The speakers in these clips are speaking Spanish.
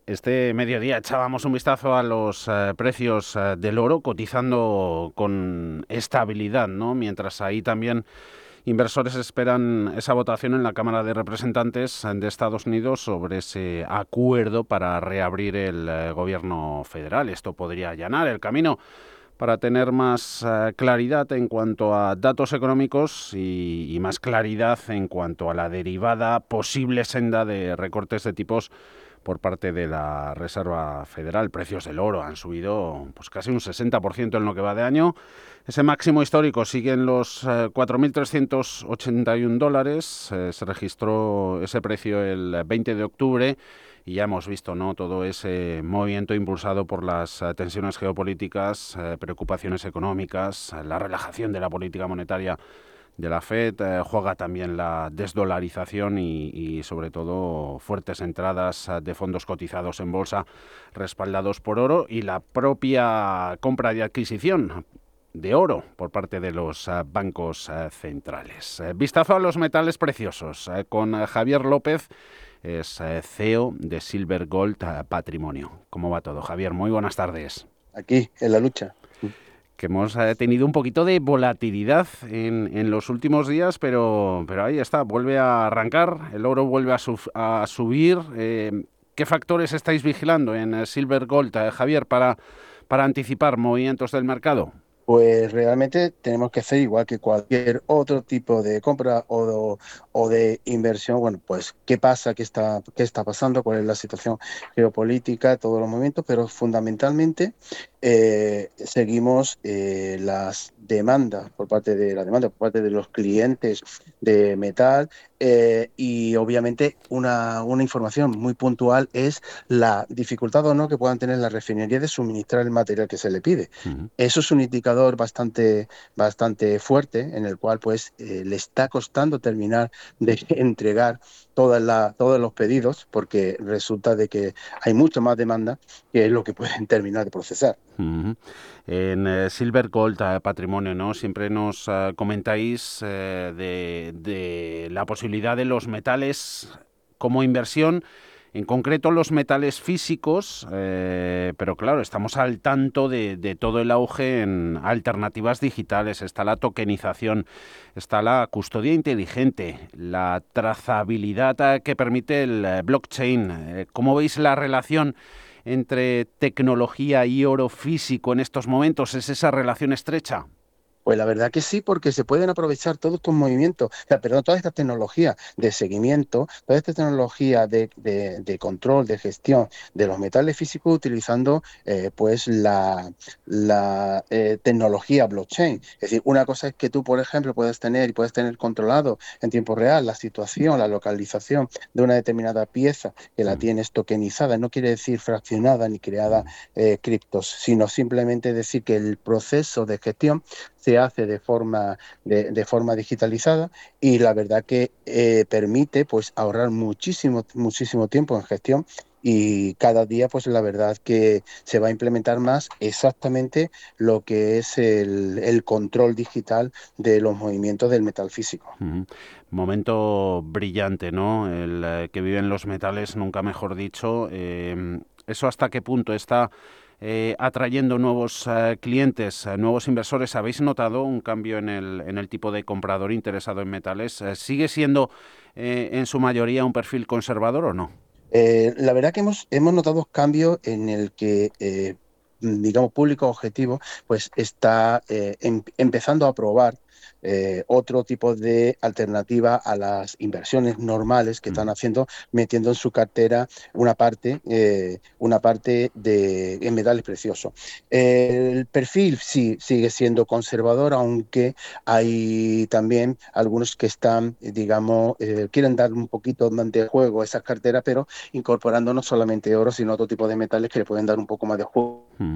Este mediodía echábamos un vistazo a los precios del oro, cotizando con estabilidad, ¿no? Mientras ahí también inversores esperan esa votación en la Cámara de Representantes de Estados Unidos sobre ese acuerdo para reabrir el gobierno federal. Esto podría allanar el camino para tener más claridad en cuanto a datos económicos y más claridad en cuanto a la derivada posible senda de recortes de tipos por parte de la Reserva Federal. Precios del oro han subido pues casi un 60% en lo que va de año. Ese máximo histórico sigue en los $4.381. Se registró ese precio el 20 de octubre y ya hemos visto, ¿no?, todo ese movimiento impulsado por las tensiones geopolíticas, preocupaciones económicas, la relajación de la política monetaria de la FED, juega también la desdolarización y sobre todo fuertes entradas de fondos cotizados en bolsa respaldados por oro y la propia compra y adquisición de oro por parte de los bancos centrales. Vistazo a los metales preciosos con Javier López, es CEO de Silver Gold Patrimonio. ¿Cómo va todo, Javier? Muy buenas tardes. Aquí, en la lucha. Que hemos tenido un poquito de volatilidad en los últimos días, pero ahí está, vuelve a arrancar, el oro vuelve a subir. ¿Qué factores estáis vigilando en Silver Gold, Javier, para anticipar movimientos del mercado? Pues realmente tenemos que hacer igual que cualquier otro tipo de compra o de inversión. Bueno, pues qué pasa, qué está pasando, cuál es la situación geopolítica, todos los momentos, pero fundamentalmente seguimos las demandas por parte de los clientes de metal y obviamente una información muy puntual es la dificultad o no que puedan tener las refinerías de suministrar el material que se le pide. Ujú. Eso es un indicador bastante fuerte en el cual pues le está costando terminar de entregar todos los pedidos porque resulta de que hay mucha más demanda que es lo que pueden terminar de procesar. Ujú. En Silver Gold Patrimonio, ¿no? Siempre nos comentáis de la posibilidad de los metales como inversión, en concreto los metales físicos, pero claro, estamos al tanto de todo el auge en alternativas digitales. Está la tokenización, está la custodia inteligente, la trazabilidad que permite el blockchain. ¿Cómo veis la relación entre tecnología y oro físico en estos momentos? ¿Es esa relación estrecha? Pues la verdad que sí, porque se pueden aprovechar todos estos movimientos, o sea, perdón, toda esta tecnología de seguimiento, toda esta tecnología de control, de gestión de los metales físicos utilizando pues la tecnología blockchain. Es decir, una cosa es que tú, por ejemplo, puedes tener controlado en tiempo real la situación, la localización de una determinada pieza que la Mm, tienes tokenizada, no quiere decir fraccionada ni creada mm, criptos, sino simplemente decir que el proceso de gestión se hace de forma digitalizada y la verdad que permite pues ahorrar muchísimo tiempo en gestión y cada día pues la verdad que se va a implementar más exactamente lo que es el control digital de los movimientos del metal físico. mm. Momento brillante, ¿no? El que viven los metales, nunca mejor dicho. ¿Eso hasta qué punto está atrayendo nuevos clientes, nuevos inversores? ¿Habéis notado un cambio en el tipo de comprador interesado en metales? ¿Sigue siendo en su mayoría un perfil conservador o no? La verdad que hemos notado cambios en el que, digamos, público objetivo, pues está empezando a probar otro tipo de alternativa a las inversiones normales que están Mm. haciendo, metiendo en su cartera una parte en metales preciosos. El perfil sí sigue siendo conservador, aunque hay también algunos que están, digamos, quieren dar un poquito más de juego a esas carteras, pero incorporando no solamente oro, sino otro tipo de metales que le pueden dar un poco más de juego. Mm.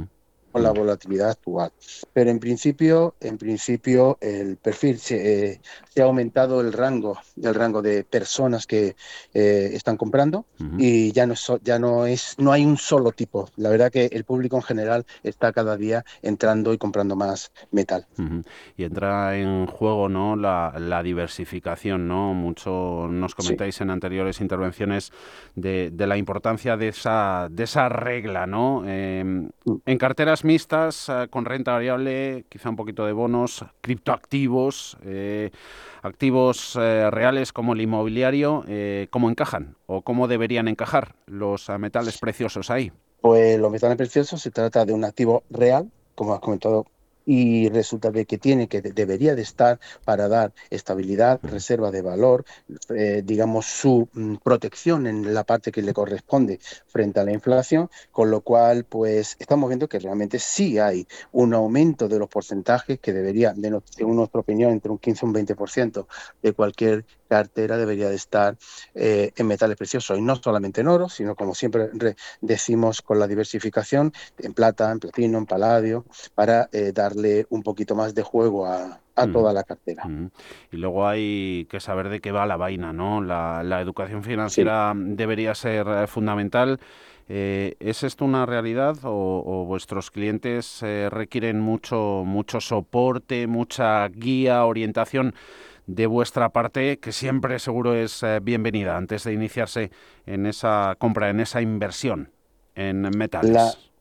con la volatilidad actual. Pero en principio el perfil se ha aumentado el rango de personas que están comprando Ujú. y no hay un solo tipo. La verdad que el público en general está cada día entrando y comprando más metal. Ujú. Y entra en juego, ¿no?, la diversificación, ¿no? Mucho nos Sí. comentáis en anteriores intervenciones de la importancia de esa regla, ¿no? En carteras mixtas, con renta variable, quizá un poquito de bonos, criptoactivos, activos reales como el inmobiliario, ¿cómo encajan o cómo deberían encajar los metales preciosos ahí? Pues los metales preciosos se trata de un activo real, como has comentado, y resulta de que debería de estar para dar estabilidad, Ujú. reserva de valor, digamos su protección en la parte que le corresponde frente a la inflación, con lo cual pues estamos viendo que realmente sí hay un aumento de los porcentajes que debería, según nuestra opinión, entre un 15 y un 20% de cualquier cartera debería de estar en metales preciosos, y no solamente en oro, sino como siempre decimos con la diversificación, en plata, en platino, en paladio, para darle un poquito más de juego a Ujú. toda la cartera. Ujú. Y luego hay que saber de qué va la vaina, ¿no? La educación Sí. financiera debería ser fundamental. ¿Es esto una realidad o vuestros clientes requieren mucho soporte, mucha guía, orientación de vuestra parte, que siempre seguro es bienvenida antes de iniciarse en esa compra, en esa inversión en La, metales?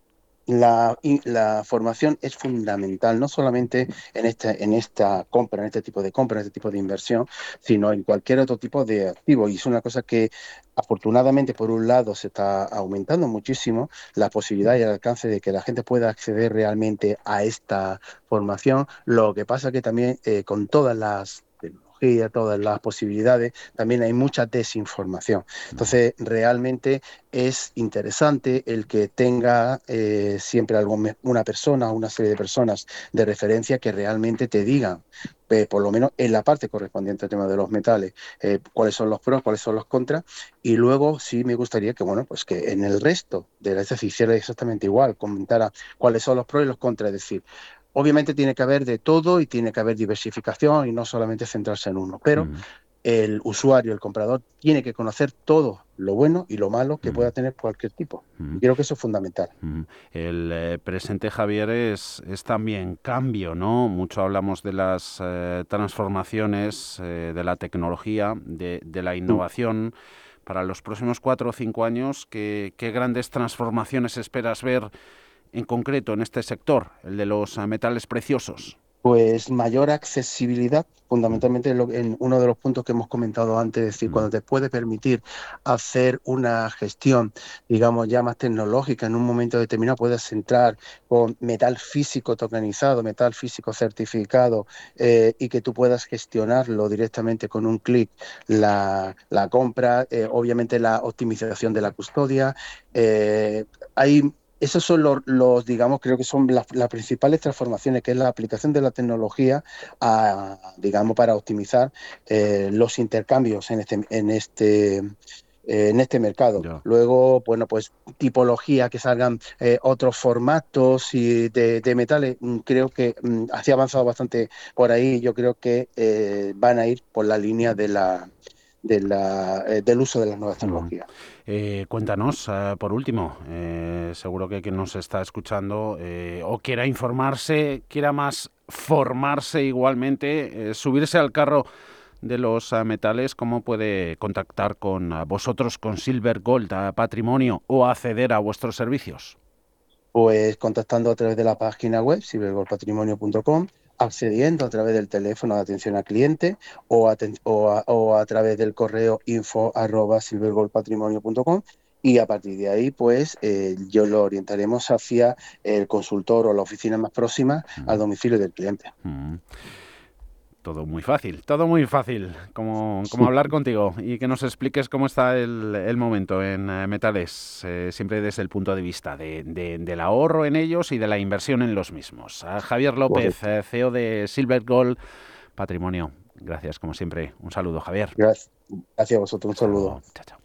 la formación es fundamental, no solamente en esta compra, en este tipo de compra, en este tipo de inversión, sino en cualquier otro tipo de activo. Y es una cosa que afortunadamente, por un lado, se está aumentando muchísimo la posibilidad y el alcance de que la gente pueda acceder realmente a esta formación. Lo que pasa que también con todas las tecnologías, todas las posibilidades, también hay mucha desinformación. Ujú. Entonces, realmente es interesante el que tenga siempre una persona o una serie de personas de referencia que realmente te digan, por lo menos en la parte correspondiente al tema de los metales, cuáles son los pros, cuáles son los contras, y luego sí me gustaría que, bueno, pues que en el resto de la se hiciera exactamente igual, comentara cuáles son los pros y los contras, es decir, obviamente tiene que haber de todo y tiene que haber diversificación y no solamente centrarse en uno, pero Ujú. el usuario, el comprador, tiene que conocer todo lo bueno y lo malo que Ujú. pueda tener cualquier tipo. Y Ujú. creo que eso es fundamental. Ujú. El presente, Javier, es también cambio, ¿no? Mucho hablamos de las transformaciones, de la tecnología, de la Mm. innovación. Para los próximos 4 o 5 años, ¿qué grandes transformaciones esperas ver en concreto en este sector, el de los metales preciosos? Pues mayor accesibilidad, fundamentalmente en uno de los puntos que hemos comentado antes, es decir, Ujú. cuando te puede permitir hacer una gestión, digamos, ya más tecnológica, en un momento determinado puedes entrar con metal físico tokenizado, metal físico certificado, y que tú puedas gestionarlo directamente con un clic, la compra, obviamente la optimización de la custodia. eh, hay Esos son digamos, creo que son las principales transformaciones, que es la aplicación de la tecnología digamos, para optimizar los intercambios en este mercado. Ya. Luego, bueno, pues tipología, que salgan otros formatos y de metales, creo que así ha avanzado bastante por ahí. Yo creo que van a ir por la línea del uso de las nuevas Ujú. tecnologías. Cuéntanos, por último, seguro que quien nos está escuchando o quiera informarse, quiera más formarse igualmente, subirse al carro de los metales, ¿cómo puede contactar con vosotros, con Silver Gold Patrimonio, o acceder a vuestros servicios? Pues contactando a través de la página web silvergoldpatrimonio.com, accediendo a través del teléfono de atención al cliente o a través del correo info@silvergoldpatrimonio.com, y a partir de ahí pues yo lo orientaremos hacia el consultor o la oficina más próxima al Mm, domicilio del cliente. mm. Todo muy fácil, como hablar contigo y que nos expliques cómo está el momento en metales, siempre desde el punto de vista del ahorro en ellos y de la inversión en los mismos. A Javier López, Correcto. CEO de Silver Gold Patrimonio. Gracias, como siempre. Un saludo, Javier. Gracias. Gracias a vosotros. Un Hasta saludo. luego. Chao, chao.